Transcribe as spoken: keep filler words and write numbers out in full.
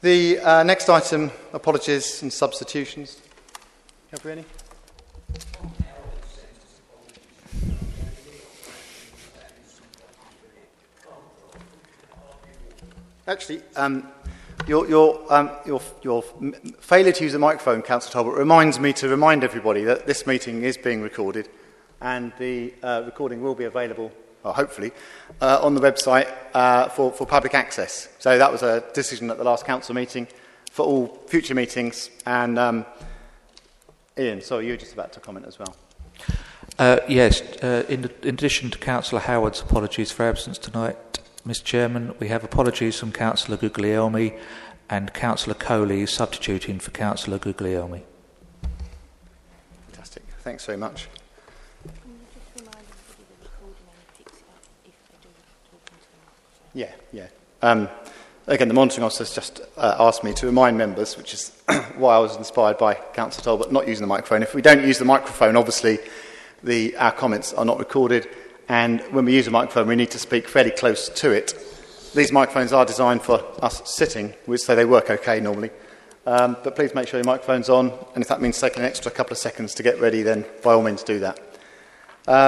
The uh, next item, apologies and substitutions. Have we any? Actually, um, your, your, um, your, your failure to use the microphone, Councillor Talbot, reminds me to remind everybody that this meeting is being recorded, and the uh, recording will be available, well, hopefully, uh, on the website uh, for, for public access. So that was a decision at the last council meeting for all future meetings. And um, Ian, sorry, you were just about to comment as well. Uh, yes, uh, in, in addition to Councillor Howard's apologies for absence tonight, Mister Chairman, we have apologies from Councillor Guglielmi and Councillor Coley substituting for Councillor Guglielmi. Fantastic. Thanks very much. Yeah, yeah. Um, again, the monitoring officer's just uh, asked me to remind members, which is why I was inspired by Councillor Talbot not using the microphone. If we don't use the microphone, obviously the, our comments are not recorded. And when we use a microphone, we need to speak fairly close to it. These microphones are designed for us sitting, which so they work okay normally. Um, but please make sure your microphone's on, and if that means taking an extra couple of seconds to get ready, then by all means do that.